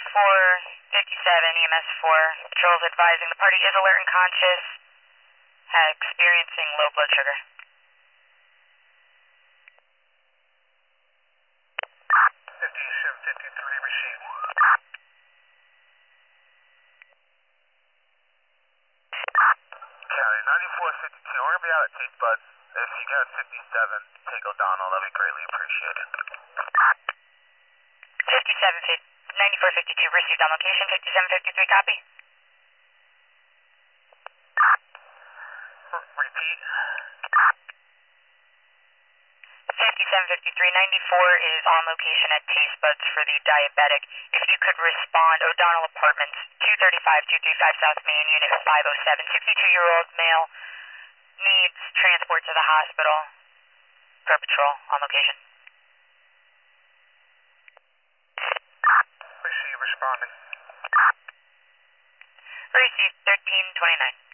457, EMS 4. Patrol's advising the party is alert and conscious, experiencing low blood sugar. 5753 received. Cali, 9452, we're going to be out at Taste Buds. If you got 57, take O'Donnell, that'd be greatly appreciated. 9452 received on location, 5753 copy. Repeat. 5753, 94 is on location at Taste Buds for the diabetic. If you could respond, O'Donnell Apartments, 235 South Main, Unit 507, 62-year-old male, needs transport to the hospital. Per patrol on location. Receive, responding. Receive 1329.